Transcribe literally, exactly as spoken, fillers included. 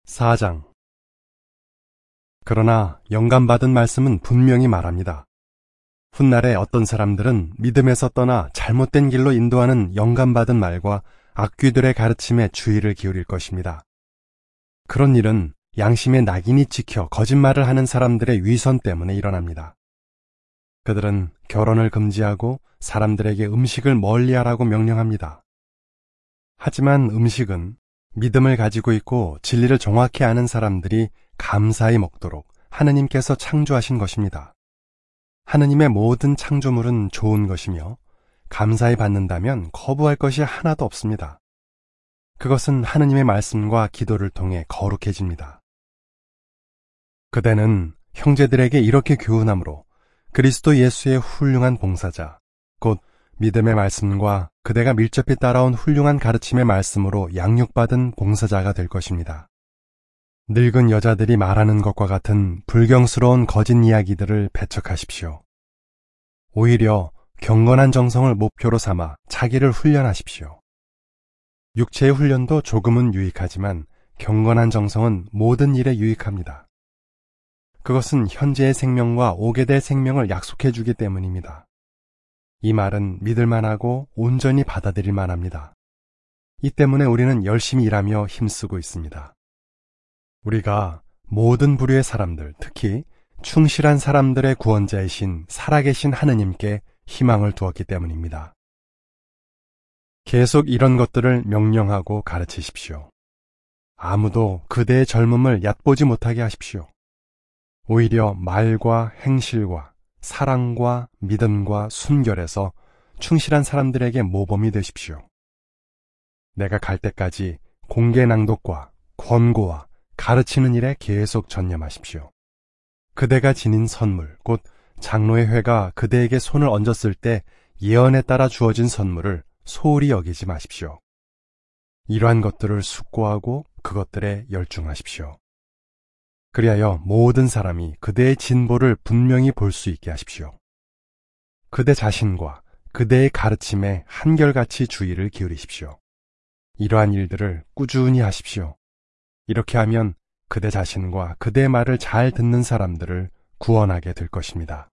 사 장. 그러나 영감받은 말씀은 분명히 말합니다. 훗날에 어떤 사람들은 믿음에서 떠나 잘못된 길로 인도하는 영감받은 말과 악귀들의 가르침에 주의를 기울일 것입니다. 그런 일은 양심의 낙인이 찍혀 거짓말을 하는 사람들의 위선 때문에 일어납니다. 그들은 결혼을 금지하고 사람들에게 음식을 멀리하라고 명령합니다. 하지만 음식은 믿음을 가지고 있고 진리를 정확히 아는 사람들이 감사히 먹도록 하느님께서 창조하신 것입니다. 하느님의 모든 창조물은 좋은 것이며 감사히 받는다면 거부할 것이 하나도 없습니다. 그것은 하느님의 말씀과 기도를 통해 거룩해집니다. 그대는 형제들에게 이렇게 교훈하므로 그리스도 예수의 훌륭한 봉사자, 곧 믿음의 말씀과 그대가 밀접히 따라온 훌륭한 가르침의 말씀으로 양육받은 봉사자가 될 것입니다. 늙은 여자들이 말하는 것과 같은 불경스러운 거짓 이야기들을 배척하십시오. 오히려 경건한 정성을 목표로 삼아 자기를 훈련하십시오. 육체의 훈련도 조금은 유익하지만 경건한 정성은 모든 일에 유익합니다. 그것은 현재의 생명과 오게 될 생명을 약속해 주기 때문입니다. 이 말은 믿을만하고 온전히 받아들일 만합니다. 이 때문에 우리는 열심히 일하며 힘쓰고 있습니다. 우리가 모든 부류의 사람들, 특히 충실한 사람들의 구원자이신 살아계신 하느님께 희망을 두었기 때문입니다. 계속 이런 것들을 명령하고 가르치십시오. 아무도 그대의 젊음을 얕보지 못하게 하십시오. 오히려 말과 행실과 사랑과 믿음과 순결에서 충실한 사람들에게 모범이 되십시오. 내가 갈 때까지 공개 낭독과 권고와 가르치는 일에 계속 전념하십시오. 그대가 지닌 선물, 곧 장로의 회가 그대에게 손을 얹었을 때 예언에 따라 주어진 선물을 소홀히 여기지 마십시오. 이러한 것들을 숙고하고 그것들에 열중하십시오. 그리하여 모든 사람이 그대의 진보를 분명히 볼 수 있게 하십시오. 그대 자신과 그대의 가르침에 한결같이 주의를 기울이십시오. 이러한 일들을 꾸준히 하십시오. 이렇게 하면 그대 자신과 그대의 말을 잘 듣는 사람들을 구원하게 될 것입니다.